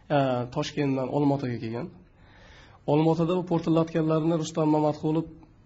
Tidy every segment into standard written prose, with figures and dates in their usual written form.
Toshkentdan Olmaotaga kelgan. Olmaotada bu portlatganlarni Rustam Mamatqulov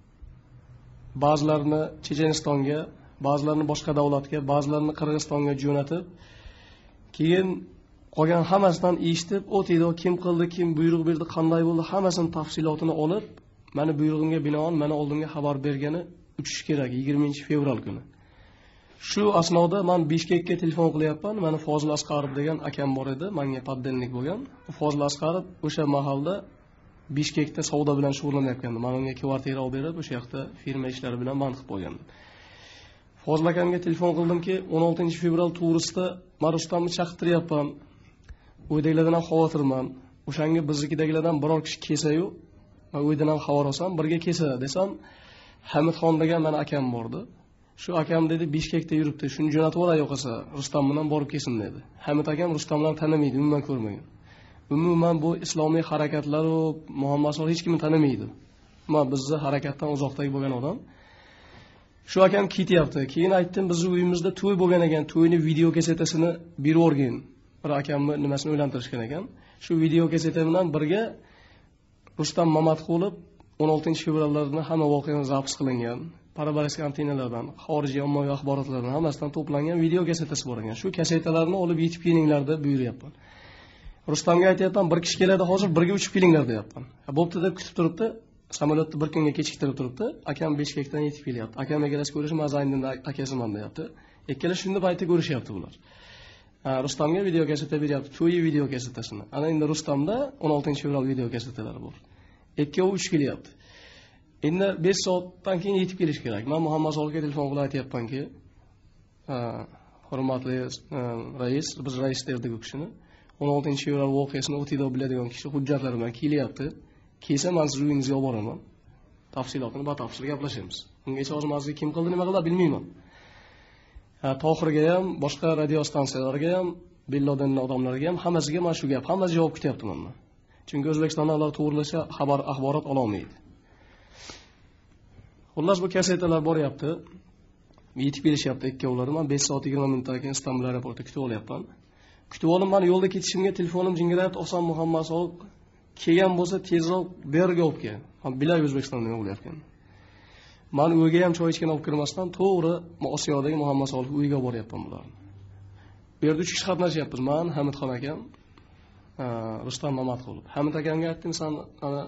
ba'zilarini Chechenistonga, ba'zilarini boshqa davlatga, ba'zilarini Qirg'izistonga jo'natib, keyin qolgan hammasidan eshitib, o'taydi, kim qildi, kim buyruq berdi, qanday bo'ldi, hammasini tafsilotini olib, meni buyrug'imga binoan meni oldimga xabar bergani uchish kerak 20-fevral kuni. Shu asnoda men Bishkekka telefon qilyapman. Meni Fozil Asqarov degan akam bor edi, menga poddelnik bo'lgan. Fozil Asqarov o'sha mahalda Bishkekda savdo bilan shug'ullanayotgandi. Men unga kvartira olib berib, o'sha yoqda firma ishlari bilan band qilib qo'ygandim. Fozil akamga telefon qildimki, 16-fevral to'g'risida men Rustamni chaqirtiryapman. O'ydagilardan ham xavotirman. O'shanga biznikidagilardan biror kishi kelsa-yu, men o'ydan ham xabar olsam, birga kelsa desam, Hamidxon degan meni akam bordi. Shu akam dedi, Bishkekda yuribdi, shuni jo'natib yuboray yo'qsa, Rustam bilan borib kelsin dedi. Hamid akam Rustamlarni tanimaydi, umuman ko'rmagan. Umuman bu islomiy harakatlar va Muhammad Solih hech kimni tanimaydi. Men bizni harakatdan uzoqdagi bo'lgan odam. Shu akam ketyapti. Keyin aytdim, bizning uyimizda to'y bo'lgan ekan, to'yni video kasetasini berib o'rgin. Bir akamni nimasini o'ylantirishgan ekan. Shu video kaseta bilan birga Rustam Mamatqulov 16-fevrallarni hamma voqeani zapis qilingan. Parabaristik antinalardan, xorijiy ommaviy axborotlardan hammasidan to'plangan video kasetasi bor ekan. Shu kasetalarni olib yetib kelinglar deb buyuryapman. Rustamga aytayapman, bir kishi keladi, hozir birga uchib kelinglar deyapman. Bo'pti deb kutib turibdi. Samolyotni bir kunga kechiktirib turibdi. Akam Bishkekdan yetib kelyapti. Akam egalasi ko'rishim, Azayindan akasiman deyapti. Ikkala shunda paytda ko'rishyapti bular. Rustamga video kaseta beryapti, to'y video kasetasini. Ana endi Rustamda 16-fevral video kasetalari bor. Ikkovi uch kelyapti. Endi 5 soatdan keyin yetib kelish kerak. Men Muhammad Solihga telefon qilib aytayapmanki, hurmatli rais, biz rais derdik u kishini. 16-fevral voqeasini o'tida biladigan kishi hujjatlar bilan kelyapti. Kelsa men sizni uyingizga olib boraman. Tafsilotini batafsil gaplashamiz. Ungacha hozir mazga kim qildi, nima qildi bilmayman. Tohirga ham, boshqa radio stansiyalarga ham, Billodanning odamlariga ham hammasiga men shu gap, hammasi javob kutyapman men. Chunki O'zbekistonda ular to'g'rilasa axborot ola olmaydi. Xullas bu kasetalar boryapti. Yetib kelishyapti ikkovlari. Men 5 soat 20 minutdan keyin Istanbul aeroportida kutib olyapman. Kutib olib, men yo'lda ketishimga telefonim jingrayapti. Oson Muhammad Solih kelgan bo'lsa tezroq berga olib kel. Men bilay O'zbekistonda nima bo'layotgan. Men uyga ham choy ichgan olib kirmasdan to'g'ri Osiyodagi Muhammad Solih uyiga boryapman bularni. Bu yerda 3 kishi qatnashyapmiz. Men, Hamidxon akam, Rustam Mamatqulov. Hamid akamga aytdim, sen ana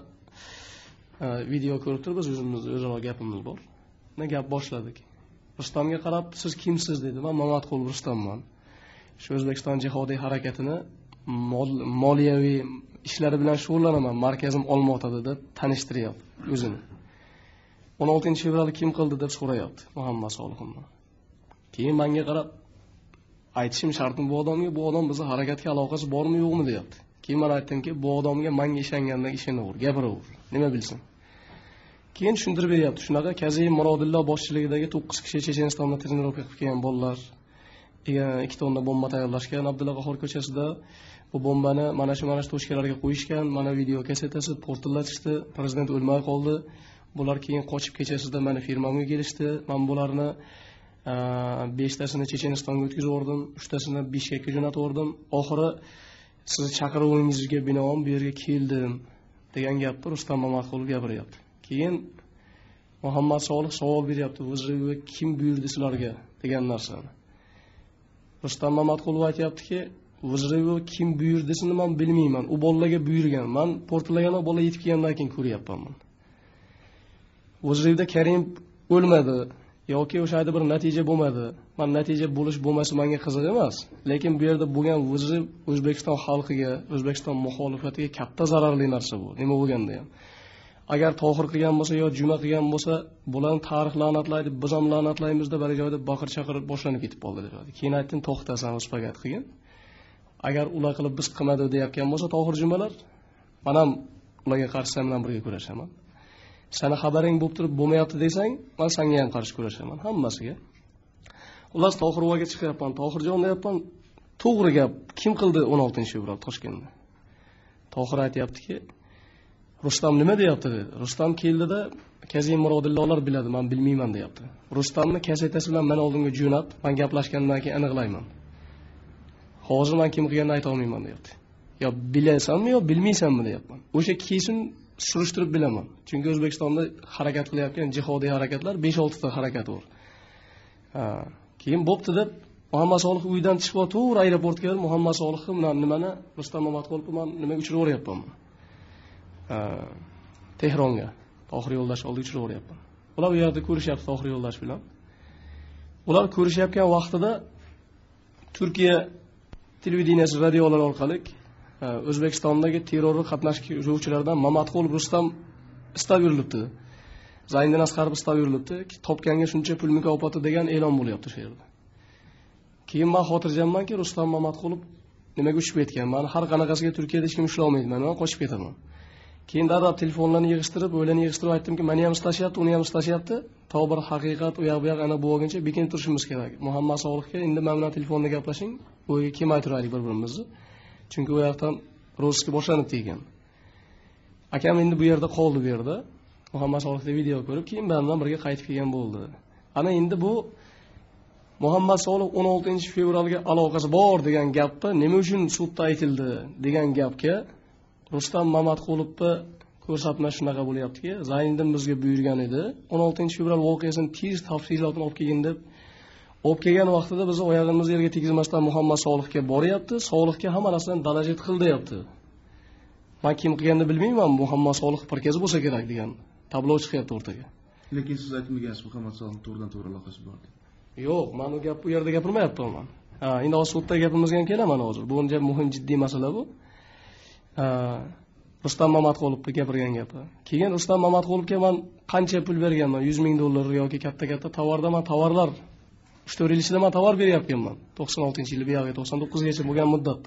video ko'rib turibsiz, o'zaro gapimiz bor. Ne gap boshladik. Rustamga qarab, siz kimsiz dedi. Men Mamatqulov Rustamman. Shu O'zbekiston jihodiy harakatini moliyaviy ishlari bilan shug'ullanaman. Markazim Olmaotada deb tanishtiryapti o'zini. 16-fevral kim qildi deb so'rayapti Muhammad Solihimdan. Keyin menga qarab aytishim shartim bu odamga, bu odam bizning harakatga aloqasi bormi yo'qmi deyapti. Keyin men aytdimki, bu odamga menga ishongandan ishonaver, gapiraver, nima bilsin. Keyin tushuntirib beryapti. Shunaqa Kaziy Murodillo boshchiligidagi 9 kishi Chechenistonda trenirovka qilib kelgan bolalar, 2 tonna bomba tayyorlashgan Abdulla Qahhor ko'chasida bu bombani mana shu toshkalarga qo'yishgan, mana video kasetasi portlatishdi, prezident o'lmay qoldi. Bular keyin qochib kechasida meni firmamga kelishdi. Men bularni 5 tasini Chechenistonga o'tkazib yubordim, 3 tasini Bishkekka jo'natib yubordim. Oxiri siz chaqiruvingizga binoan bu yerga keldim degan gapni Rustam Mamatqulov gapiryapti. Keyin Muhammad Solih savol beryapti, "Vazirga kim buyurdi sizlarga?" degan narsani. Rustam Mamatqulov aytayaptiki, "Vazirga kim buyurdisini men bilmayman. U bolalarga buyurgan. Men portlagan bola yetib kelgandan keyin ko'ryapman men. Vazirda Karim o'lmadi yoki o'sha yerda bir natija bo'lmadi. Men natija bo'lish bo'lmasi menga qiziq emas, lekin bu yerda bo'lgan vazir O'zbekiston xalqiga, O'zbekiston muxolifatiga katta zararli narsa bu. Nima bo'lganda ham. Agar Tohir qilgan bo'lsa yo Juma qilgan bo'lsa, bularni tarix la'natlaydi, biz ham la'natlaymiz deb bir joyda baqir-chaqir boshlanib ketib qoldi dedi. Keyin aytdim, to'xtasan, uspagat qilgin. Agar ular qilib biz qilmadi deyotgan bo'lsa Tohir Jumalar, men ham ularga qarshi sen bilan birga kurashaman. Seni xabaring bo'lib turib bo'lmayapti desang, men senga ham qarshi kurashaman, hammasiga. Ular Tohirovaga chiqyapman, Tohirjon deyapman, to'g'ri gap, kim qildi 16-fevral Toshkentda? Tohir aytayaptiki, Rustam nima deyapti dedi. Rustam keldida Kaziy Murodillolar biladi, men bilmayman deyapti. Rustamni kasetasi bilan men oldimga jo'nat, men gaplashgandan keyin aniqlayman. Hozir men kim qilganini ayta olmayman deyapti. yo bilasanmi yo bilmaysanmi deyapman. O'sha keyin surishtirib bilaman. Chunki O'zbekistonda harakat qilayotgan jihodiy harakatlar 5-6 ta harakat bor. Keyin bo'pti deb Muhammad Solih uydan chiqib o'tib aeroportga kelib Muhammad Solihni bilan nimani Rustam Mamatqulov men nimaga uchiraveryapman. Tehronga Tohir Yo'ldosh oldiga uchiraveryapman. Ular u yerda ko'rishyapti Tohir Yo'ldosh bilan. Ular ko'rishayotgan vaqtida Turkiya televideniyasi radiolar orqali O'zbekistondagi terrorga qatnashuvchilardan Mamatqulov Rustam istab yurilibdi. Zayniddin Asqarov istab yurilibdi. Topganga shuncha pul mukofoti degan e'lon bo'lyapti shu yerda. Keyin men xotirjammanki, Rustam Mamatqulov nimaga uchib ketgan? Men har qanaqasiga Turkiyada hech kim ushlay olmaydi. Men qochib ketaman. Keyin darrov telefonlarni yig'ishtirib, o'ylarni yig'ishtirib aytdimki, meni ham istashyapti, uni ham istashyapti. Bir haqiqat u yoq bu yoq ana bu bo'lguncha bekin turishimiz kerak. Muhammad Solihga endi men bilan telefonda gaplashing, o'yga kelmay turaylik bir-birimizni. Chunki u yoqdan rozga boshlanibdi ekan. Akam endi bu yerda qoldi bu yerda. Muhammad Solihda video ko'rib, keyin men bilan birga qaytib kelgan bo'ldi. Ana endi bu Muhammad Solih 16 fevralga aloqasi bor degan gapni nima uchun sudda aytildi degan gapga Rustam Mamatqulovni ko'rsatma shunaqa bo'lyaptiki, Zayniddin bizga buyurgan edi. 16 fevral voqeasini tez tafsilotini olib kelgin deb olib kelgan vaqtida biz oyog'imizni yerga tegizmasdan Muhammad Solihga boryapti. Solihga hamma narsani darajat qil deyapti. Men kim qilganini bilmayman, Muhammad Solih parkezi bo'lsa kerak degan tablo chiqyapti o'rtaga. Lekin siz aytmagansiz Muhammad Solih to'g'ridan-to'g'ri aloqasi bor deb. Yo'q, men u gapni u yerda gapirmayapman. Endi sudda gapimizga kelaman hozir. Bu uncha muhim jiddiy masala bu. Rustam Mamatqulovga gapirgan gapi. Keyin Rustam Mamatqulovga men qancha pul berganman? 100 ming dollar yoki katta-katta tovarlar 3-4 yil ichida men tovar beryapmanman. 96-yil, bu yoqqa 99gacha bo'lgan muddatda.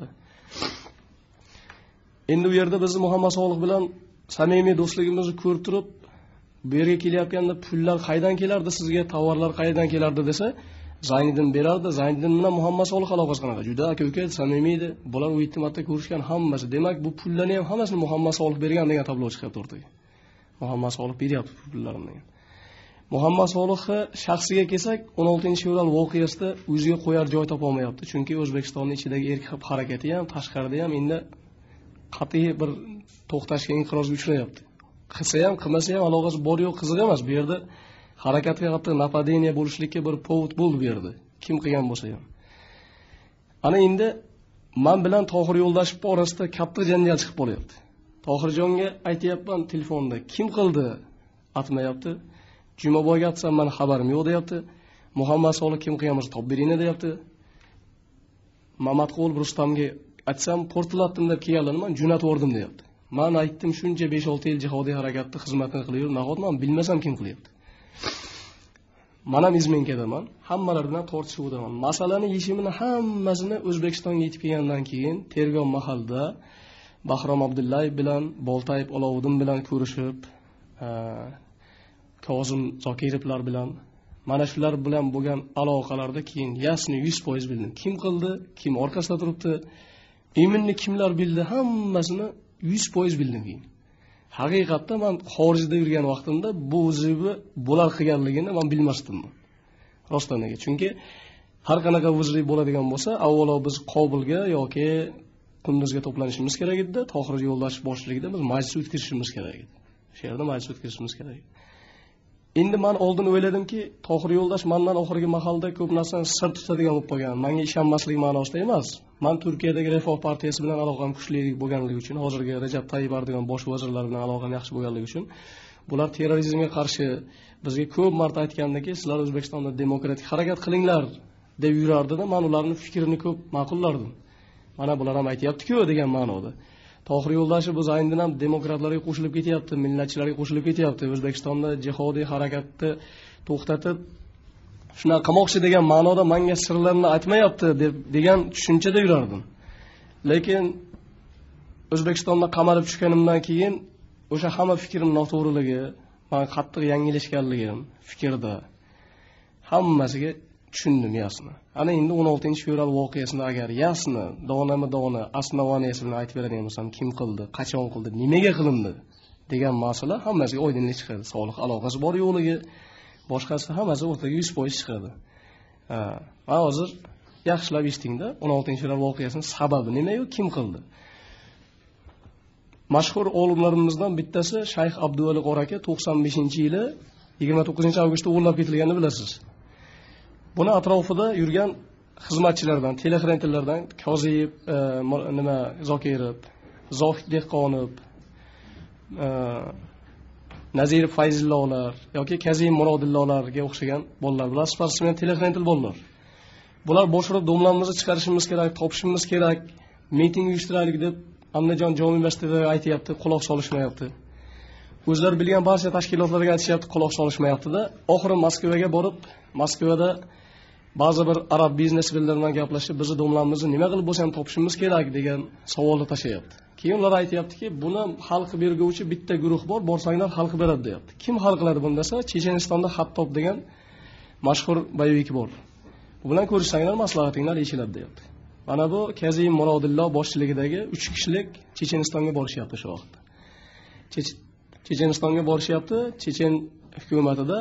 Endi u yerda biz Muhammad Solih bilan samimiy do'stligimizni ko'rib turib, bu yerga kelyapganda pullar qaydan kelardi sizga, tovarlar qaydan kelardi desa, Zayniddin berardi. Zayniddin bilan Muhammad Solih aloqasi qanaqa? Juda aka-uka, samimiy edi. Bular u ittimatda ko'rishgan hammasi. Demak, bu pullarni ham hammasini Muhammad Solih bergan degan tablo chiqyapti o'rtaga. Muhammad Solih beryapti pullarini degan. Muhammad Solihni shaxsiga kelsak, 16-fevral voqeasida o'ziga qo'yar joy topa olmayapti. Chunki O'zbekistonning ichidagi erkin harakati ham, tashqarida ham endi qat'iy bir to'xtashga inqirozga uchrayapti. Qilsa ham, qilmasa ham aloqasi bor yo'q qiziq emas. Bu yerda harakatga qattiq napadeniya bo'lishlikka bir povod bo'ldi bu yerda. Kim qilgan bo'lsa ham. Ana endi men bilan Tohir Yo'ldoshev orasida katta janjal chiqib qolyapti. Tohirjonga aytayapman telefonda, kim qildi? Atmayapti. Jumaboyga atsam men xabarim yo'q deyapti. Muhammad Solih kim qilgan bo'lsa topib beringlar deyapti. Mamatqulov Rustamga atsam portlatdim deb kelganlarni men jo'natib yubordim deyapti. Men aytdim shuncha 5-6 yil jihodiy harakatda xizmatini qilyapman, nahot men bilmasam kim qilyapti. Men ham izmenkedaman, hammalar bilan tortishuvdaman. Masalani yechimini hammasini O'zbekistonga yetib kelgandan keyin tergov mahalida Bahrom Abdullayev bilan Boltayev Olovuddin bilan ko'rishib, Kozim Zokirovlar bilan mana shular bilan bo'lgan aloqalarda keyin yasni 100% bildim. Kim qildi, kim orqasida turibdi, iminni kimlar bildi, hammasini 100% bildim keyin. Haqiqatda men xorijda yurgan vaqtimda bu o'ziga bular qilganligini men bilmasdim. Rostanaga. Chunki har qanaqa vuzlik bo'ladigan bo'lsa, avvalo biz Qobulga yoki Qunduzga to'planishimiz kerak edi. Tohir Yo'ldoshev boshchiligida biz majlis o'tkazishimiz kerak edi. Shu yerda majlis o'tkazishimiz kerak edi. Endi men oldin o'yladimki, Tohir Yo'ldoshev mendan oxirgi mahalda ko'p narsani sir tutadigan bo'lib qolgan. Menga ishonmaslik ma'nosida emas. Men Turkiyadagi Refah partiyasi bilan aloqam kuchli bo'lganligi uchun, hozirgi Rajab Tayyip Erdo'g'an bosh vazirlar bilan aloqam yaxshi bo'lganligi uchun, bular terrorizmga qarshi bizga ko'p marta aytgandiki, sizlar O'zbekistonda demokratik harakat qilinglar deb yurardida, men ularning fikrini ko'p ma'qullardim. Mana bular ham aytayapti-ku degan ma'noda. Tohir Yo'ldoshev biz aynan ham demokratlarga qo'shilib ketyapti, millatchilarga qo'shilib ketyapti. O'zbekistonda jihodiy harakatni to'xtatib shuna qilmoqchi degan ma'noda menga sirlarni aytmayapti degan tushunchada yurardim. Lekin O'zbekistonda qamalib tushganimdan keyin o'sha hamma fikrim noto'g'riligi, men qattiq yanglishganligim fikrda hammasiga tushundim yasni. Ana endi 16-fevral voqeasini agar yasni donama-dona asnavoniyasi bilan aytib beradigan bo'lsam, kim qildi, qachon qildi, nimaga qilindi degan masala hammasiga oydinlik chiqadi. Solih aloqasi bor yo'qligi, boshqasi hammasi o'rtaga 100% chiqadi. Men hozir yaxshilab eshitingda 16-fevral voqeasining sababi nima yo'q, kim qildi? mashhur olimlarimizdan bittasi Shayx Abduvali Qori aka 95-yili 29-avgustda o'g'irlab ketilganini bilasiz. Buni atrofida yurgan xizmatchilardan, telexrentillardan Koziev, Zokirov, Zohid Dehqonov, Nazirov Fayzillohlar yoki Kazim Murodillohlarga o'xshagan bolalar. Bular sportsmen telexrentil bolalar. Bular boshqarib domlamizni chiqarishimiz kerak, topishimiz kerak, miting uyushtiraylik deb Andijon jome universitetida aytayapti, quloq solishmayapti. O'zlari bilgan barcha tashkilotlarga aytishyapti, quloq solishmayapti-da. Oxiri Moskvaga borib, Moskvada ba'zi bir arab biznesmenlar bilan gaplashib, bizni domlamizni nima qilib bo'lsa ham topishimiz kerak degan savolni tashlayapti. Keyin ular aytayaptiki, buni hal qilib berguvchi bitta guruh bor, borsanglar hal qilib beradi deyapti. Kim hal qiladi buni desa, Chechenistonda Xattob degan mashhur boyvik bor. Bu bilan ko'rishsanglar maslahatinglar eshiladi deyapti. Mana bu Kazim Murodilloh boshchiligidagi 3 kishilik Chechenistonga borishyapti shu vaqtda. Chechenistonga borishyapti. Chechen hukumatida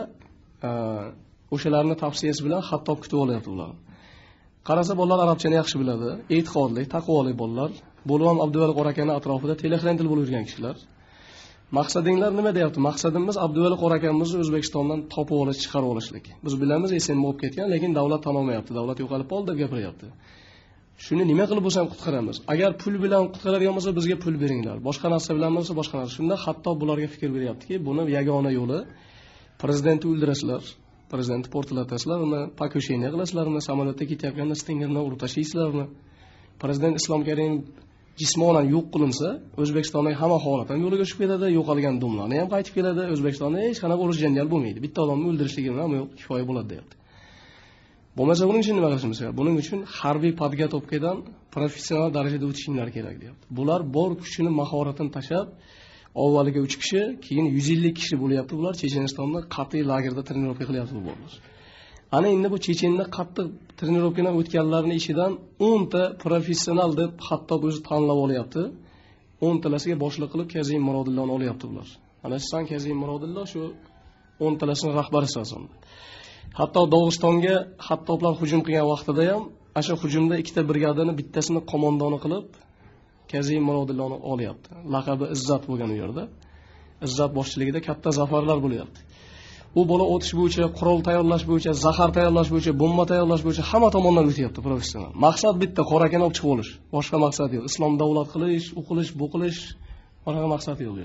o'shalarning tavsiyasi bilan Xattob kutib olyapti ular. Qarasa bolalar arabchani yaxshi biladi, e'tiqodli, taqvoli bolalar. Bo'lib Abduvali Qori akaning atrofida telexrentil bo'lib yurgan kishilar. Maqsadinglar nima deyapti? Maqsadimiz Abduvali Qori akamizni O'zbekistondan topib olish, chiqarib olishlik. Biz bilamiz, esenmi bo'lib ketgan, lekin davlat tan olmayapti, davlat yo'qolib qoldi deb gapiryapti. Shuni nima qilib bo'lsa ham qutqaramiz. Agar pul bilan qutqaradigan bo'lsa, bizga pul beringlar. Boshqa narsa bilan bo'lsa, boshqa narsa. Shunda hatto bularga fikr beryaptiki, buni yagona yo'li prezidentni o'ldirasizlar. Prezidentni portlatasizlar, uni pakosheniya qilasizlar, uni samolyotda ketayotganda stingerni urib tashlaysizlarmi? Prezident Islom Karimov jismonan yo'q qilinsa, O'zbekistondagi hamma holat ham yo'lga tushib ketadi, yo'qolgan domlarni ham qaytib keladi, O'zbekistonda hech qanaqa urush janjal bo'lmaydi. Bitta odamni o'ldirishlik ham yo'q, kifoya bo'ladi deyapti. Bo'lmasa buning uchun nima qilishimiz kerak? Buning uchun harbiy podgotовкаdan professional darajada o'tishinglar kerak deyapti. Bular bor kuchini, mahoratini tashab, avvaliga 3 kishi, keyin 150 kishi bo'lyapti. Bular Chechenistonda qat'iy lagerda trenirovka qilyapti bu bolalar. Ana endi bu Chechenda qattiq trenirovkadan o'tganlarning ishidan 10 ta professional deb hatto o'zi tanlab olyapti. 10 talasiga boshliq qilib Kazim Murodillohni olyapti bular. Ana san Kazim Murodilloh shu 10 talasining rahbari hisoblanadi. Hatto Dog'istonga Xattoblar hujum qilgan vaqtida ham o'sha hujumda ikkita brigadani bittasini qo'mondoni qilib Kazim Murodillohni olyapti. Laqabi Izzat bo'lgan u yerda. Izzat boshchiligida katta zafarlar bo'lyapti. U bola o'tish bo'yicha, qurol tayyorlash bo'yicha, zahar tayyorlash bo'yicha, bomba tayyorlash bo'yicha hamma tomondan o'tyapti professional. Maqsad bitta, qora akani olib chiqib olish. Boshqa maqsad yo'q. Islom davlat qilish, o'qilish, bu qilish, boshqa maqsad yo'q.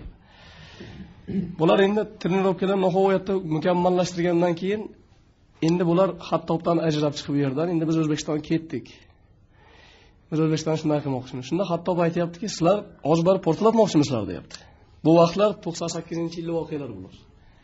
Bular endi trenirovkalar nihoyatda mukammallashtirgandan keyin endi bular Xattobdan ajrab chiqib yerdan, endi biz O'zbekistonga ketdik. Biz O'zbekiston shunday qilmoqchimiz. Shunda Xattob aytayaptiki, sizlar ozbar portlatmoqchimisizlar deyapti. Bu vaqtlar 98-yillik voqealar bular.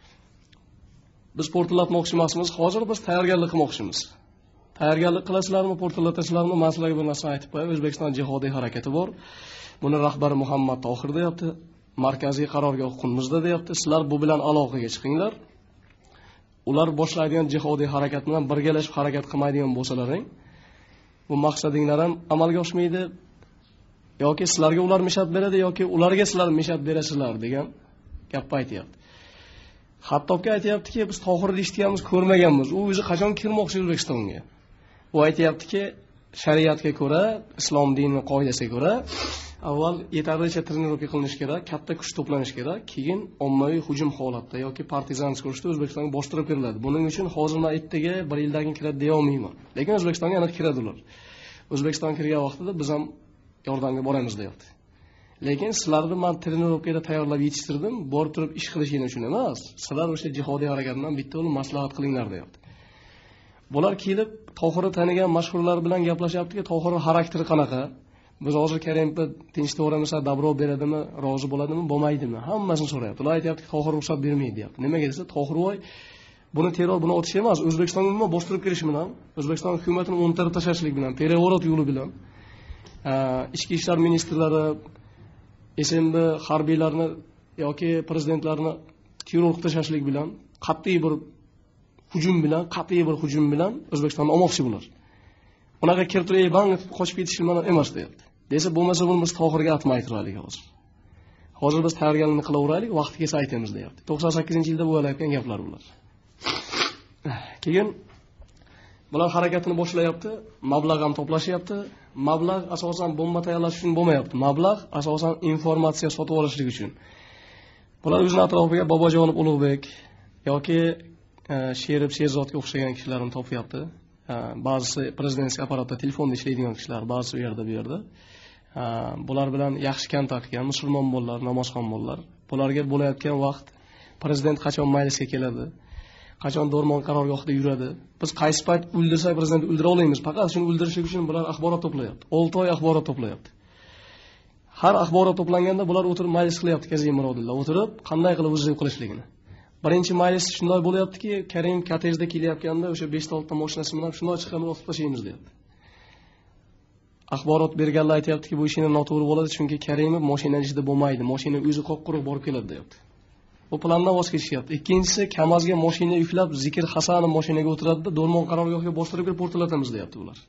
Biz portlatmoqchi emasmiz, hozir biz tayyorgarlik qilmoqchimiz. Tayyorgarlik qilasizlarmi, portlatasizlarmi? Men sizlarga bir narsa aytib qo'yay. O'zbekiston jihodiy harakati bor. Buni rahbari Muhammad Tohir deyapti. Markaziy qarorgoh Qunmizda deyapti. Sizlar bu bilan aloqaga chiqinglar. Ular boshlaydigan jihodiy harakat bilan birgalashib harakat qilmaydigan bo'lsalaring, bu maqsadinglar ham amalga oshmaydi. Yoki sizlarga ular mishat beradi yoki ularga sizlar mishat berasizlar degan gapni aytayapti. Xattobga aytayaptiki, biz Tohirni eshitganmiz, ko'rmaganmiz. U o'zi qachon kirmoqchi O'zbekistonga? U aytayaptiki, shariatga ko'ra, islom dinining qoidasiga ko'ra, avval yetarlicha trenirovka qilinish kerak, katta kuch to'planish kerak, keyin ommaviy hujum holatda yoki partizansk urushda O'zbekistonga bostirib beriladi. Buning uchun hozir men ertaga bir yildan keyin kiradi deya olmayman. Lekin O'zbekistonga aniq kiradi ular. O'zbekiston kirgan vaqtida biz ham yordamga boramiz deyapti. Lekin sizlarni men trenirovkada tayyorlab yetishtirdim, borib turib ish qilishingni uchun emas. Sizlar o'sha jihodiy harakatdan bitta o'lim maslahat qilinglar deyapti. Bular kelib Tohirni tanigan mashhurlar bilan gaplashyaptiki, Tohirning xarakteri qanaqa? Biz hozir Karimga tinchlikda dabro beradimi, rozi bo'ladimi, bo'lmaydimi? Hammasini so'rayapti. Ular aytayapti, Tohir ruxsat bermaydi deyapti. Nimaga desa, Tohirvoy buni terror, buni otish emas, O'zbekistonga nima bostirib kirish bilan, O'zbekiston hukumatini o'ntarib tashlashlik bilan, perevorot yo'li bilan, ichki ishlar ministrlari, SMB harbiylarni yoki prezidentlarni terror tashlashlik bilan, qat'iy bir hujum bilan O'zbekistonni olmoqchi bular. Unaqa kirtirib, bang qochib ketish bilan emas deyapti. Desa bo'lmasa buni biz Tohirga atmay turaylik hozir. Hozir biz tayyorgarlikni qilaveraylik, vaqti kelsa aytamiz deyapti. 98-yilda bo'layotgan gaplar bular. Keyin Bular harakatini boshlayapti, mablag' ham to'plashyapti. Mablag' asosan bomba tayyorlash uchun bo'lmayapti. Mablag' asosan informatsiya sotib olishlik uchun. Bular o'zining atrofiga Bobojonov Ulug'bek yoki Sherib Sherzodga o'xshagan kishilarni topyapti. Ba'zisi prezidentlik apparatida telefonda ishlaydigan kishilar, ba'zisi u yerda bu yerda. Bular bilan yaxshi kontakt qilgan musulmon bolalar, namozxon bolalar. Bularga bo'layotgan vaqt prezident qachon majlisga keladi, qachon Do'rmon qarorgohida yuradi. Biz qaysi payt o'ldirsak prezidentni o'ldira olmaymiz. Faqat shuni o'ldirishlik uchun bular axborot to'playapti. 6 oy axborot to'playapti. Har axborot to'planganda bular o'tirib majlis qilyapti Kazim Murodilla. O'tirib qanday qilib o'zini qilishligini. Birinchi majlis shunday bo'lyaptiki, Karim kottejda kelayotganda o'sha 5-6 ta mashinasi bilan shunday chiqamiz otib tashlaymiz deyapti. Axborot berganlar aytayaptiki, bu ishini noto'g'ri bo'ladi, chunki Karimov mashina ichida bo'lmaydi, mashina o'zi qo'q-quruq borib keladi deyapti. Bu plandan voz kechishyapti. Ikkinchisi, Kamazga mashina yuklab Zikr Hasanov mashinaga o'tiradi-da, Do'rmon qarorgohiga bostirib kirib portlatamiz deyapti ular.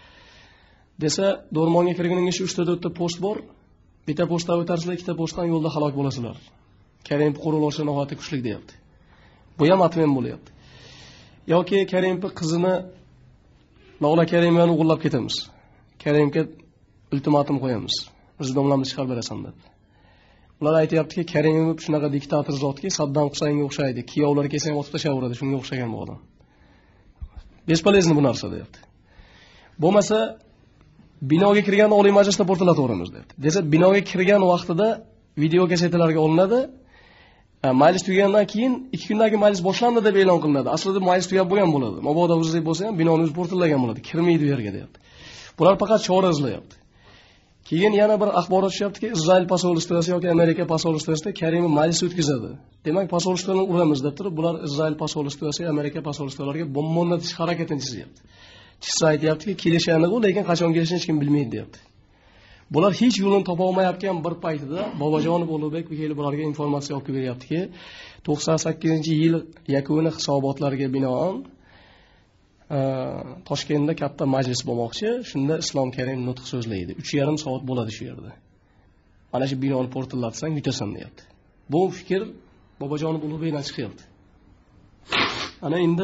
Desa, Do'rmonga kirganingiz 3-4 ta post bor. Bitta postdan o'tarsizlar, ikkita postdan yo'lda halok bo'lasizlar. Karim qurilishi nihoyatda kuchli deyapti. Bu ham atmen bo'lyapti. Yoki Karimning qizini Mavla Karimovni o'g'irlab ketamiz. Karimga ultimatum qo'yamiz. O'zdomlarni chiqarib berasan deb. Ular aytayaptiki, Karimov shunaqa diktator zotki, Saddam Husaynga o'xshaydi. Kiyovlar kelsa ham otib tashaveradi, shunga o'xshagan bu odam. Bespolizni bu narsa deyapti. Bo'lmasa binoga kirgan Oliy Majlisda portlataveramiz deyapti. Desa, binoga kirgan vaqtida video kasetalarga olinadi. Majlis tugagandan keyin 2 kundan keyin majlis boshlandi deb e'lon qilinadi. Aslida majlis tugab bo'lgan bo'ladi. Mabodo o'zida bo'lsa ham binoni o'zi portlagan bo'ladi. Kirmaydi u yerga deyapti. Bular faqat chora izlayapti. Keyin yana bir axborot tushyaptiki, Izrail posolstvosi yoki Amerika posolstvosida Karimov majlis o'tkazadi. Demak, posolstvoni uramiz deb turib, bular Izrail posolstvosi, Amerika posolstvolariga bomba o'rnatish harakatini chizyapti. Chizsa aytayaptiki, kelishani u, lekin qachon kelishini hech kim bilmaydi deyapti. Bular hech yo'lini topa olmayotgan bir paytida Bobojonov Ulug'bek kelib bularga informatsiya olib beryaptiki, 98-yil yakuni hisobotlariga binoan Toshkentda katta majlis bo'lmoqchi. Shunda Islom Karim nutq so'zlaydi. 3,5 soat bo'ladi shu yerda. Mana shu binoni portlatsang yutasan deyapti. Bu fikr Bobojonov Ulug'bekdan chiqyapti. Ana endi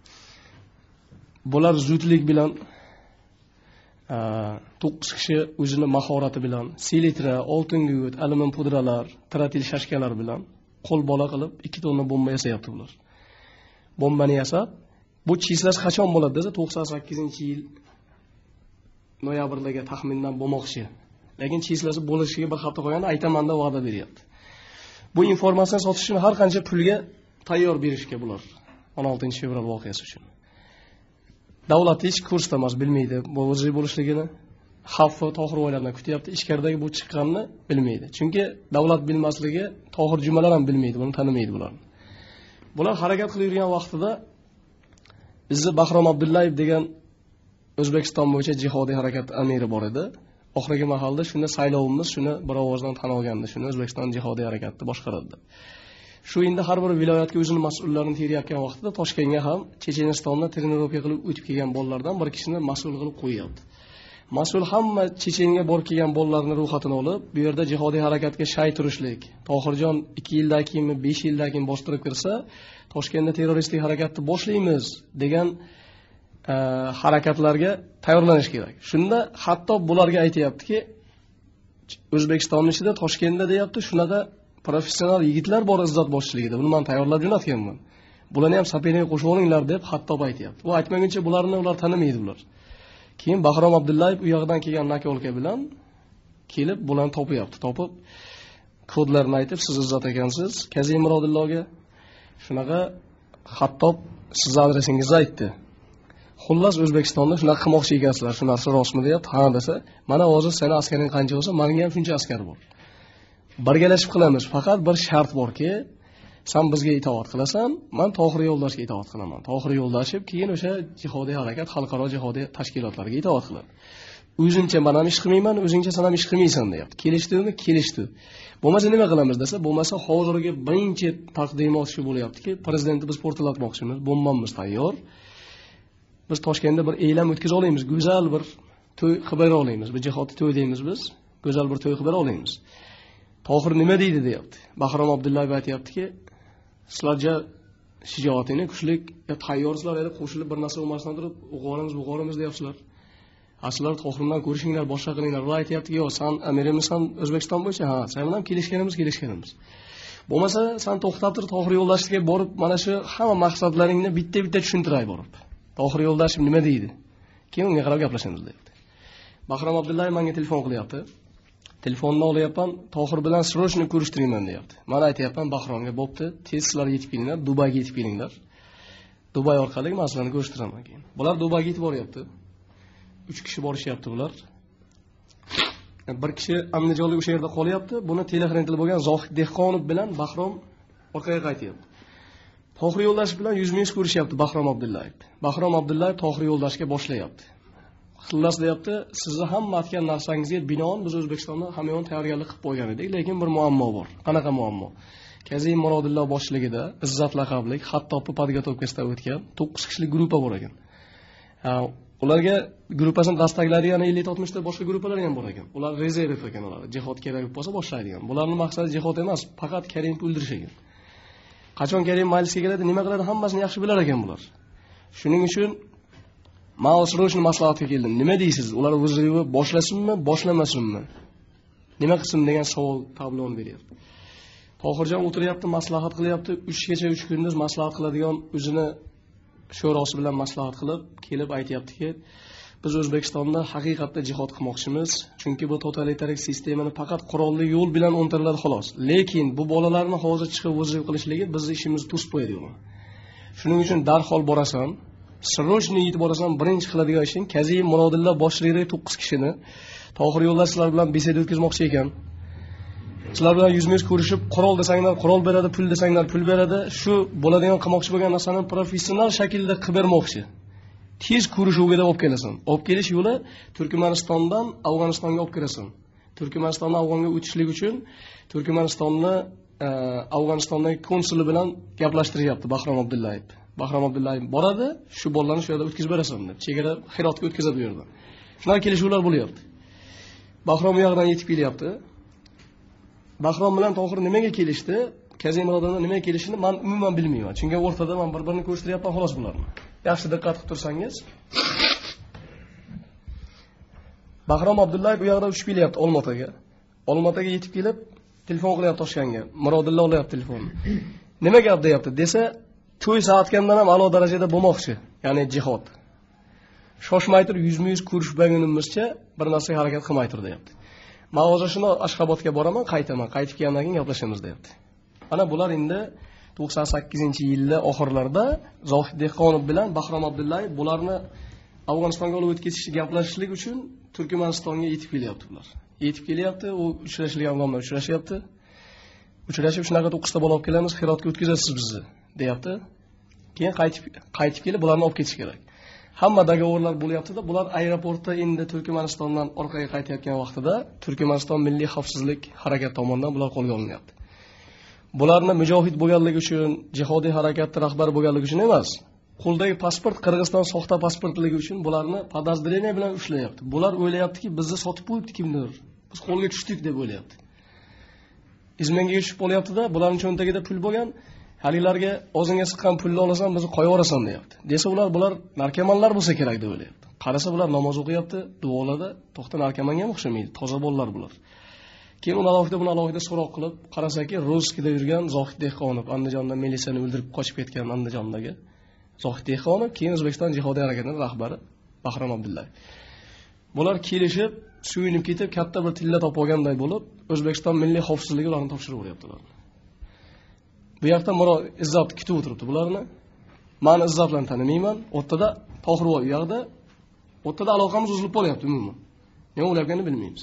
bular zudlik bilan 9 kishi o'zini mahorati bilan selitra, oltin gugurt, alyumin pudralar, tratil shashkalar bilan qo'l bola qilib 2 tonna bomba yasayapti bular. Bombani yasab, bu chislash qachon bo'ladi desa 98-yil noyabrdagi taxmindan bo'lmoqchi. Lekin chislasi bo'lishiga bir hafta qolganda aytaman deb va'da beryapti. Bu informatsiyani sotish uchun har qancha pulga tayyor berishga bular 16-fevral voqeasi uchun. Davlat hech kursda emas, bilmaydi bu o'zi bo'lishligini. Xavfi Tohirovalardan kutyapti. Ichkaridagi bu chiqqanini bilmaydi. Chunki davlat bilmasligi Tohir Jumalar ham bilmaydi, buni tanimaydi bular. Bular harakat qilib yurgan vaqtida bizni Bahrom Abdullayev degan O'zbekiston bo'yicha jihodiy harakat amiri bor edi. Oxirgi mahalda shunda saylovimiz shuni bir ovozdan tan olgandi. Shuni O'zbekiston jihodiy harakatni boshqaradi. Shu endi har bir viloyatga o'zining mas'ullarini terayotgan vaqtida Toshkentga ham Chechenistonda trenirovka qilib o'tib kelgan bolalardan bir kishini mas'ul qilib qo'yapti. Mas'ul hamma Chechenga borib kelgan bolalarning ro'yxatini olib, bu yerda jihodiy harakatga shay turishlik. Tohirjon 2 yildan keyin, 5 yildan keyin bostirib kirsa, Toshkentda terroristik harakatni boshlaymiz degan harakatlarga tayyorlanish kerak. Shunda hatto bularga aytayaptiki, O'zbekistonning ichida Toshkentda deyapti, shunaqa professional yigitlar bor izzat boshchiligida. Buni men tayyorlab jo'natganman. Bularni ham sapeniga qo'shib olinglar deb hatto aytayapti. U aytmaguncha ular tanimaydi bular. Keyin Bahrom Abdullayev u yoqdan kelgan nakolka bilan kelib bularni topyapti. Topib kodlarni aytib, siz izzat ekansiz, Kazim Murodillohga shunaqa xattob siz adresingizni aytdi. Xullas O'zbekistonda shunaqa qilmoqchi ekansizlar, shu narsa rostmi deyapti. Ha desa, mana hozir seni askaring qancha bo'lsa, menga ham shuncha askar bor. Birgalashib qilamiz, faqat bir shart borki, sen bizga itoat qilasan, men Tohir Yo'ldashga itoat qilaman. Tohir Yo'ldashib keyin o'sha jihodiy harakat, xalqaro jihodiy tashkilotlarga itoat qiladi. O'zingcha men ham ish qilmayman, o'zingcha sen ham ish qilmaysan deyapti. Kelishdimi? Kelishdi. Bo'lmasa nima qilamiz desa, bo'lmasa hozirgi birinchi taqdimot shu bo'lyaptiki, prezidentni biz portlatmoqchimiz, bombamiz tayyor. Biz Toshkentda bir e'lon o'tkazib olamiz, go'zal bir to'y qilib olamiz. Bu jihodiy to'y deymiz biz, go'zal bir to'y qilib olamiz. Tohir nima deydi deyapti. Bahrom Abdullayev aytayaptiki, sizlarga shijoatingni kuchlik tayyorsizlar edi, qo'shilib bir narsa bo'lmasdan turib, o'g'orimiz deyapsizlar. Aslar Tohirdan ko'rishinglar, boshqa qilinglar. Ular aytayapti-ki, "Yo, sen amirimisan O'zbekiston bo'yicha, ha, sen bilan kelishganimiz. Bo'lmasa, sen to'xtab tur, Tohir Yo'ldashga borib, mana shu hamma maqsadlaringni bitta tushuntiray borib. Tohir Yo'ldashim nima deydi? Keyin unga qarab gaplashamiz" deyapti. Bahrom Abdullayev menga telefon qilyapti. Telefonni olyapman, Tohir bilan srochni ko'rishtirayman deyapti. Men aytayapman Bahromga, "Bo'pti, tez sizlar yetib kelinglar, Dubayga yetib kelinglar. Dubay orqali masalani ko'rshtiraman keyin." Bular Dubayga yetib boryapti. 3 kishi borishyapti bular. Bir kishi Andijonlik o'sha yerda qolyapti. Buni telexrentil bo'lgan Zohid Dehqonov bilan Bahrom orqaga qaytyapti. Tohir Yo'ldash bilan yuzma-yuz ko'rishyapti Bahrom Abdullayev. Bahrom Abdullayev Tohir Yo'ldashga boshlayapti. Xullas deyapti, "Sizni hamma aytgan narsangizga binoan biz O'zbekistonda hamyon tayyorgarlik qilib qo'ygan edik, lekin bir muammo bor." Qanaqa muammo? Kazim Murodillo boshchiligida Izzat laqabli Xattobni podgotovkasidan o'tgan 9 kishilik guruh bor ekan. Ularga gruppasini dastaklari yana 50-60 ta boshqa gruppalar ham bor ekan. Ular rezerv ekan ular. Jihod kerak bo'lsa boshlaydigan. Bularning maqsadi jihod emas, faqat Karimni o'ldirish ekan. Qachon Karim majlisga keladi, nima qiladi, hammasini yaxshi bilar ekan bular. Shuning uchun Ma'osroshni maslahatga keldim. Nima deysiz? Ular o'zligi boshlasinmi, boshlamasinmi? Nima qilsin degan savol tabloni beryapti. Tohirjon o'tiryapti, maslahat qilyapti. 3 kecha 3 kunduz maslahat qiladigan o'zini sho'rosi bilan maslahat qilib, kelib aytayaptiki, biz O'zbekistonda haqiqatda jihod qilmoqchimiz, chunki bu totalitarik sistemani faqat qurolli yo'l bilan o'ntiriladi xolos. Lekin bu bolalarni hozir chiqib o'zib qilishligi bizni ishimizni to'sib qo'yadi. Shuning uchun darhol borasan, sirrochni yetib borasan, birinchi qiladigan ishing Kazim Murodillo boshchiligidagi 9 kishini Tohir Yo'ldashlar bilan beseda o'tkazmoqchi ekan. Sizlar bilan yuzma-yuz ko'rishib, qurol desanglar qurol beradi, pul desanglar pul beradi. Shu bo'ladigan qilmoqchi bo'lgan narsani professional shaklda qilib bermoqchi. Tez ko'rishuvga olib kelasan. Olib kelish yo'li Turkmanistondan Afg'onistonga olib kirasan. Turkmanistondan Afg'onga o'tishlik uchun Turkmanistonni Afg'onistondagi konsuli bilan gaplashtiryapti Bahrom Abdullayev. Bahrom Abdullayev boradi, shu bolalarni shu yerda o'tkazib berasan deb. Chegara Hirotga o'tkazadi bu yerda. Shunaqa kelishuvlar bo'lyapti. Bahrom u yoqdan yetib kelyapti. Bahrom bilan Tohir nimaga kelishdi? Kazim Murodillo nimaga kelishini men umuman bilmayman. Chunki o'rtada men bir-birini ko'rishtiryapman xolos bularni. Yaxshi diqqat qilib tursangiz. Bahrom Abdullayev bu yoqda uchib kelyapti Olmaotaga. Olmaotaga yetib kelib, telefon qilyapti Toshkentga. Murodillo olyapti telefonni. Nima gap deyapti desa, to'y soatgandan ham a'lo darajada bo'lmoqchi, ya'ni jihod. Shoshmay turib yuzma-yuz ko'rishmagunimizcha bir narsaga harakat qilmay tur deyapti. Men hozir shuni Ashxobodga boraman, qaytaman. Qaytib kelgandan keyin gaplashamiz deyapti. Ana bular endi 98-yillar oxirlarida Zohid Dehqonov bilan Bahrom Abdullayev bularni Afg'onistonga olib o'tkazishni gaplashishlik uchun Turkmanistonga yetib kelyapti bular. Yetib kelyapti, u uchrashilgan odamlar uchrashyapti. Uchrashib shunaqa 9 ta bola olib kelamiz, Hirotga o'tkazasiz bizni, deyapti. Keyin qaytib kelib bularni olib ketish kerak. Hamma dogovorlar bo'lyapti-da, bular aeroportda endi Turkmanistondan orqaga qaytayotgan vaqtida Turkmaniston Milliy xavfsizlik harakat tomonidan bular qo'lga olinyapti. Bularni mujohid bo'lganligi uchun, jihodiy harakatning rahbari bo'lganligi uchun emas, qo'ldagi pasport Qirg'iziston soxta pasportligi uchun bularni podozreniya bilan ushlayapti. Bular o'ylayaptiki, bizni sotib qo'yibdi kimdir. Biz qo'lga tushdik deb o'ylayapti. Izmenga tushib qolyapti-da, bularning cho'ntagida pul bo'lgan. Halilarga o'zingga siqqan pulni olasan, bizni qo'yib yuborasan deyapti. Desa bular narkomanlar bo'lsa kerak deb o'ylayapti. Qarasa bular namoz o'qiyapti, duolarda, to'xta narkomanga ham o'xshamaydi, toza bolalar bular. Keyin uni alohida so'roq qilib, qarasaki, Roskida yurgan Zohid Dehqonov, Andijonda militsiyani o'ldirib qochib ketgan Andijondagi Zohid Dehqonov, keyin O'zbekiston jihodiy harakatining rahbari Bahrom Abdullayev. Bular kelishib, suyunib ketib, katta bir tilla topib olganday bo'lib, O'zbekiston milliy xavfsizligi ularni topshirib o'ryaptilar. Bu yoqda Izzat kutib o'tiribdi bularni. Men Izzat bilan tanimayman. O'rtada Tohirvoy u yoqda. O'rtada aloqamiz uzilib qolyapti umuman. Nima bo'layotganini bilmaymiz.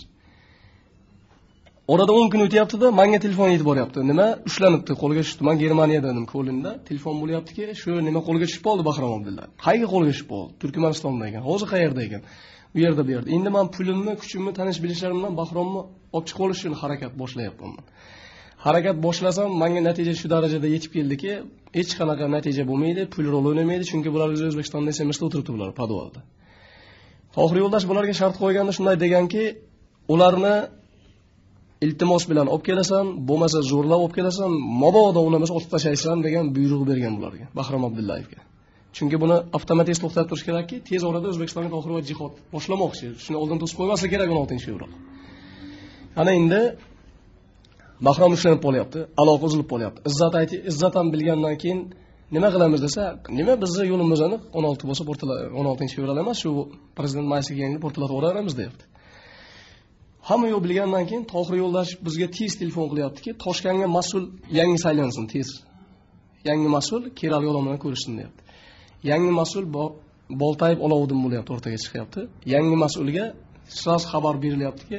Orada 10 kun o'tyapti-da, menga telefon yetib boryapti. Nima ushlanibdi, qo'lga tushdi. Men Germaniyada edim, Ko'linda. Telefon bo'lyaptiki, shu nima qo'lga tushib qoldi Bahrom Abdullayev. Qayerga qo'lga tushib qoldi? Turkmanistonda ekan. Hozir qayerda ekan? Bu yerda. Endi men pulimni, kuchimni, tanish bilishlarimdan Bahromni olib chiqib olish uchun harakat boshlayapman. Harakat boshlasam, menga natija shu darajada yetib keldiki, hech qanaqa natija bo'lmaydi, pul rol o'ynamaydi, chunki bular O'zbekistonda SMSda o'tiribdi bular podvalda. Tohir Yo'ldash bularga shart qo'yganda shunday deganki, ularni iltimos bilan olib kelasan, bo'lmasa zo'rlab olib kelasan, mabodo ulamasa otib tashlaysan degan buyruq bergan bularga, Bahrom Abdullayevga. Chunki buni avtomatik to'xtatib turish kerakki, tez orada O'zbekistonga to'g'ri va jihod boshlamoqchi. Shuni oldin to'sib qo'ymaslik kerak 16-fevral. Ana endi Bahrom ushlanib qolyapti, aloqa uzilib qolyapti. Izzat ham bilgandan keyin nima qilamiz desa, nima bizni yo'limiz aniq 16 bo'lsa 16-fevral emas, shu prezident maysiga yangi portlatib o'raramiz deyapti. Hamma yo'q bilgandan keyin Tohir Yo'ldoshev bizga tez telefon qilyaptiki, Toshkentga mas'ul yangi saylansin tez. Yangi mas'ul kerak odam bilan ko'rishsin deyapti. Yangi mas'ul Boltayev Olovuddin bo'lyapti, o'rtaga chiqyapti. Yangi mas'ulga sraz xabar berilyaptiki,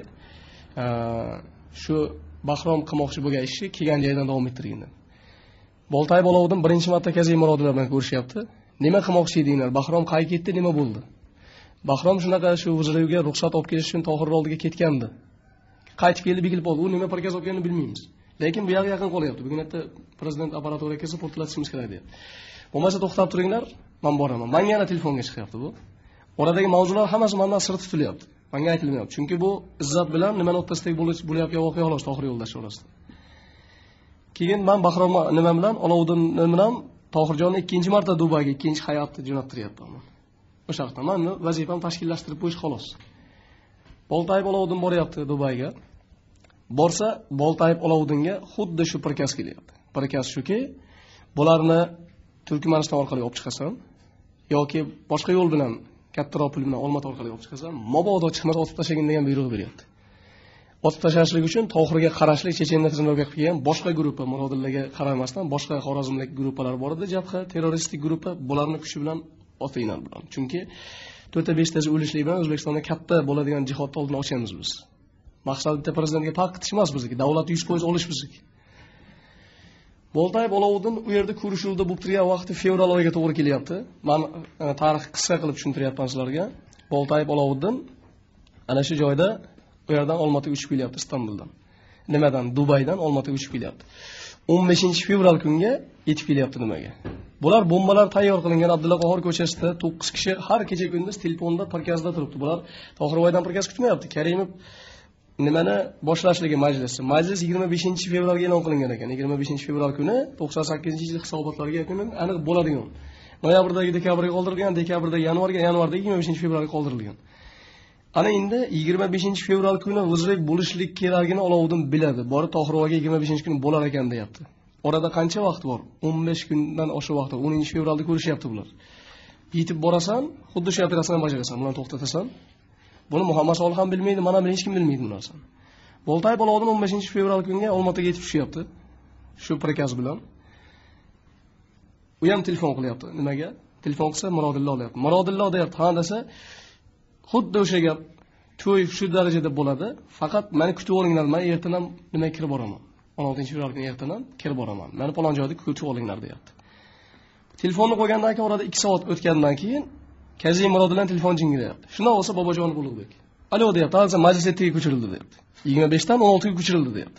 shu Bahrom qilmoqchi bo'lgan ishni kelgan joydan davom ettirgin. Boltayev Olovuddin birinchi marta Kaziy Murodovlar bilan ko'rishyapti. Nima qilmoqchi edinglar? Bahrom qayerga ketdi, nima bo'ldi? Bahrom shunaqa shu Vuzirevga ruxsat olib kelish uchun Tohir oldiga ketgandi. Qaytib keldi, bekilib oldi. U nima prikaz olganini bilmaymiz. Lekin bu yerga yaqin qolyapti. Bugun erta prezident apparaturaga kelsa portlatishimiz kerak deyapti. Bo'lmasa to'xtab turinglar, men boraman. Menga yana telefonga chiqyapti bu. Oradagi mavzular hammasi mendan sir tutilyapti. Menga aytilmayapti. Chunki bu Izzat bilan nimaning o'rtasidagi bo'layotgan voqea xolos Tohir Yo'ldoshev orasida. Keyin men Bahrom nima bilan Olovuddin bilan Tohirjonni ikkinchi marta Dubayga ikkinchi hayotni jo'nattiryapman. O'sha vaqtda men vazifam tashkillashtirib qo'yish xolos. Boltayev Olovuddin boryapti Dubayga. Borsa Boltayev Olovuddinga xuddi shu prikaz kelyapti. Prikaz shuki, bularni Turkmaniston orqali olib chiqasan yoki boshqa yo'l bilan kattaroq pul bilan Olmata orqali olib chiqasan, mabodo chiqmasa otib tashlagin degan buyruq beryapti. Otib tashlashlik uchun Tohirga qarashli Chechenlar tizimlarga qilgan boshqa guruhga, Murodillaga qaramasdan boshqa Xorazmlik guruhlar bor edi, jabha terroristik guruh, bularni kuchi bilan otinglar bilan. Chunki 4-5 tasi o'lishlik bilan O'zbekistonda katta bo'ladigan jihodni oldini ochamiz biz. Maqsad bitta prezidentga paq qitish emas bizniki, davlat 100% olish bizniki. Boltayev Olovuddin u yerda ko'rishuvda bo'lib turgan vaqti fevral oyiga to'g'ri kelyapti. Men tarix qisqa qilib tushuntiryapman sizlarga. Boltayev Olovuddin ana shu joyda u yerdan Olmataga uchib kelyapti Istanbuldan. Nimadan? Dubaydan Olmataga uchib kelyapti. 15-fevral kunga yetib kelyapti nimaga? Bular bombalar tayyor qilingan Abdulla Qahhor ko'chasida 9 kishi har kecha kunduz telefonda prikazda turibdi. Bular Tohirboydan prikaz kutmayapti. Karimov nimani boshlashligi majlisi. Majlis 25-fevralga e'lon qilingan ekan. 25-fevral kuni 98-yil hisobotlarga yakuni aniq bo'ladigan. Noyabrdagi dekabrga qoldirilgan, dekabrdagi yanvarga, yanvardagi 25-fevralga qoldirilgan. Ana endi 25-fevral kuni Vuzrev bo'lishlik kerakligini Olovuddin biladi. Bori Tohirboyga 25-kuni bo'lar ekan deyapti. Orada qancha vaqt bor? 15 kundan oshiq vaqt. 10-fevralda ko'rishyapti bular. Yetib borasan, xuddi shu operatsiyani bajarasan, buni to'xtatasan. Buni Muhammad Solih ham bilmaydi, mana men hech kim bilmaydi bu narsani. Boltayev Olovuddin 15-fevral kunga Olmataga yetib tushyapti. Shu prikaz bilan. U ham telefon qilyapti. Nimaga? Telefon qilsa Murodilla olyapti. Murodilla deyapti, ha desa, xuddi o'sha gap to'y shu darajada bo'ladi. Faqat meni kutib olinglar, men ertadan nima kirib boraman. 16-fevral kuni ertadan kirib boraman. Meni falon joyda kutib olinglar deyapti. Telefonni qo'ygandan keyin orada 2 soat o'tgandan keyin Kaziy Murodovdan telefon jingiryapti. Shunday bo'lsa Bobojonov Ulug'bek. Alo deyapti, hozir majlis ertaga ko'chirildi deyapti. 25dan 16ga ko'chirildi deyapti.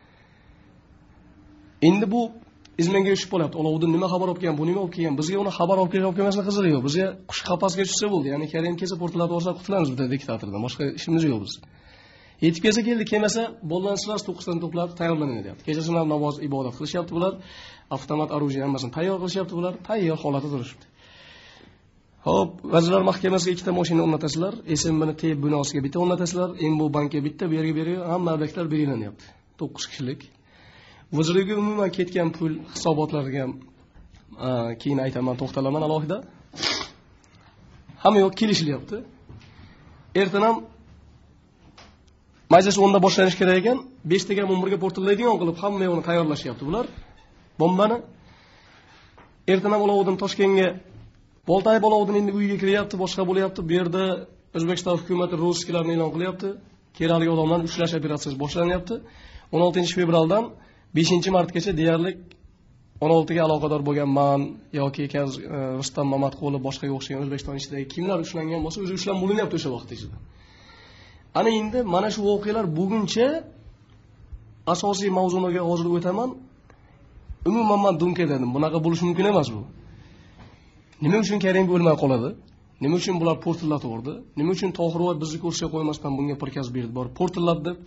Endi bu izmenga tushib qolyapti. Olovuddin nima xabar olib kelgan, bu nima olib kelgan? Bizga uni xabar olib kelmasdan qizig'i yo'q. Bizga qush qafasga tushsa bo'ldi. Ya'ni Karim kelsa portlatib olsa qutulamiz bitta diktatordan. Boshqa ishimiz yo'q biz. Yetib kelsa keldi, kelmasa bo'lgan sirasi 9dan to'plab tayyorlanadi deyapti. Kechasi namoz ibodat qilishyapti bular. Avtomat oruji hammasini tayyor qilishyapti bular. Tayyor holatda turishibdi. Hop, Vazirlar Mahkamasiga ikkita mashina o'rnatasizlar, SMBni TEB binosiga bitta o'rnatasizlar, MBO bankga bitta, bu yerga beriyor, hamma obyektlar belgilanyapti. 9 kishilik. Vazirlikka umuman ketgan pul hisobotlariga keyin aytaman, to'xtalaman alohida. Hamma yo'q kelishilyapti. Ertadan majlis 10da boshlanish kerak ekan, 5 taga 11ga portlaydigan qilib hamma yo'qni tayyorlashyapti bular. Bombani ertadan Olovuddin Toshkentga Boltayev Olovuddin endi uyiga kiryapti, boshqa bo'lyapti. Bu yerda O'zbekiston hukumati ro'zkilarni e'lon qilyapti. Kerakli odamlarni ushlash operatsiyasi boshlanyapti. 16-fevraldan 5-martgacha deyarli 16ga aloqador bo'lgan man yoki Rustam Mamatqulov boshqa o'xshagan O'zbekiston ichidagi kimlar ushlangan bo'lsa, o'zi ushlanib bo'linyapti o'sha vaqt ichida. Ana endi mana shu voqealar buguncha asosiy mavzularga hozir o'taman. Umuman men dunka dedim. Bunaqa bo'lishi mumkin emas bu. Nima uchun Karim o'lmay qoladi? Nima uchun bular portlatib urdi? Nima uchun Tohirboy bizni ko'rsha qo'ymasdan bunga prikaz berdi? Bor portlat deb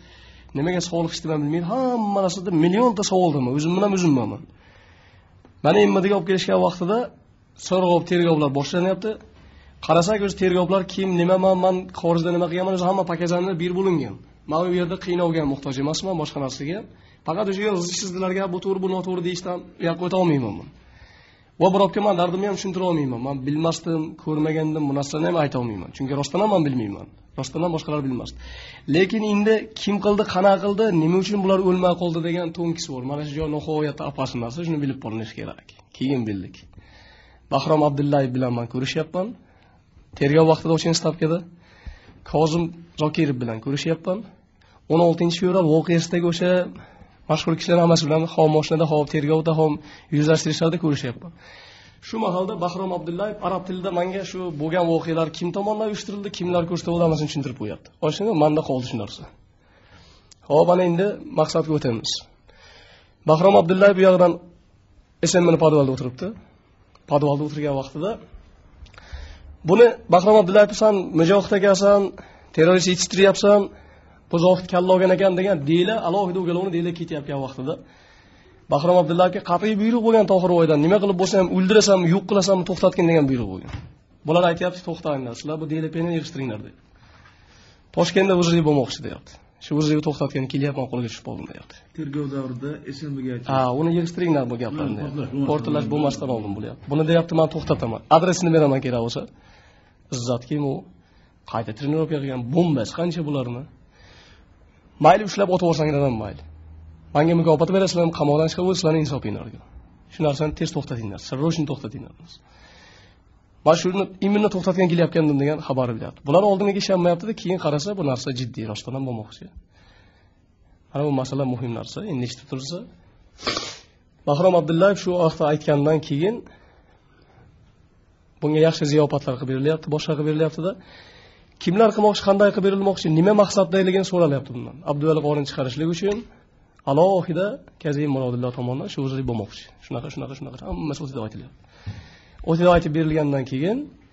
Nimaga sog'liq ijtimoiy bilmaydi? Hamma narsada millionta savoldaman, o'zim bilan o'zimman. Mana immadiga olib kelishgan vaqtida so'rg'ob tergovlar boshlanyapti. Qarasak o'z tergovlar kim, nimaman, men xorijda nima qilganman, o'zi hamma pakazanlar bir bo'lingan. Men u yerda qiynalgan muhtoj emasman boshqa narsaga. Faqat o'sha sizlarga bu to'g'ri, bu noto'g'ri deyishdan yo'q o'ta olmayman men. Va birovga men dardimni ham tushuntira olmayman. Men bilmasdim, ko'rmagandim, bu narsalarni ham ayta olmayman. Chunki rostdan ham men bilmayman. Rostdan ham boshqalar bilmasdi. Lekin endi kim qildi, qana qildi, nima uchun bular o'lmay qoldi degan to'nkisi bor. Mana shu joy nihoyatda apashin narsa, shuni bilib qolinish kerak. Keyin bildik. Bahrom Abdullayev bilan men ko'rishyapman. Tergov vaqtida o'sha stavkada Kozim Zokirov bilan ko'rishyapman. 16-fevral voqeasidagi o'sha mashhur kishilar hammasi bilan hom mashinada, hom tergovda, hom yuzlashtirishlarda ko'rishyapman. Shu mahalda Bahrom Abdullayev arab tilida menga shu bo'lgan voqealar kim tomonidan uyushtirildi, kimlar ko'rsatdi, hammasini tushuntirib qo'yapti. Oshini menda qoldi shu narsa. Xo'p, ana endi maqsadga o'tamiz. Bahrom Abdullayev bu yoqdan SMMni podvalda o'tiribdi. Podvalda o'tirgan vaqtida buni Bahrom Abdullayev san mujohid ekansan, terrorist yetishtiryapsan, bu zohid kalla olgan ekan degan deyla alohida o'galovni deyla ketyapgan vaqtida Bahrom Abdullayevga qat'iy buyruq bo'lgan Tohirvoydan nima qilib bo'lsa ham o'ldirasam, yo'q qilasam to'xtatgin degan buyruq bo'lgan. Bular aytayapti, to'xtanglar, sizlar bu DLPni yig'ishtiringlar deydi. Toshkentda o'zlik bo'lmoqchi deyapti. Shu o'zlikni to'xtatgani kelyapman, qo'lga tushib qoldim deyapti. Tergov davrida SMBga aytdi. Uni yig'ishtiringlar bu gaplarni. Portlash bo'lmasdan oldin bo'lyapti. Buni deyapti, men to'xtataman. Adresini beraman kerak bo'lsa. Izzat kim u? Qayta trenirovka qilgan bombasi qancha bularni? Mayli ushlab otib yuborsanglar ham mayli. Menga mukofot berasizlarmi, qamoqdan chiqib o'zlaringiz insofinglarga. Shu narsani tez to'xtatinglar, sirroshni to'xtatinglar. Mana shuni imminni to'xtatgan kelyapgandim degan xabar beryapti. Bular oldiniga ishonmayapti-da, keyin qarasa bu narsa jiddiy rostdan ham bo'lmoqchi. Mana bu masala muhim narsa, endi eshitib tursa. Bahrom Abdullayev shu vaqtda aytgandan keyin bunga yaxshi ziyofatlar qilib berilyapti, boshqa qilib berilyapti-da. Kimlar qilmoqchi, qanday qilib berilmoqchi, nima maqsaddaligini so'ralyapti bundan. Abduvali qorin chiqarishlik uchun alohida Kazim Murodillo tomonidan shu o'zlik bo'lmoqchi. Shunaqa hammasi o'tida aytilyapti. O'tida aytib berilgandan keyin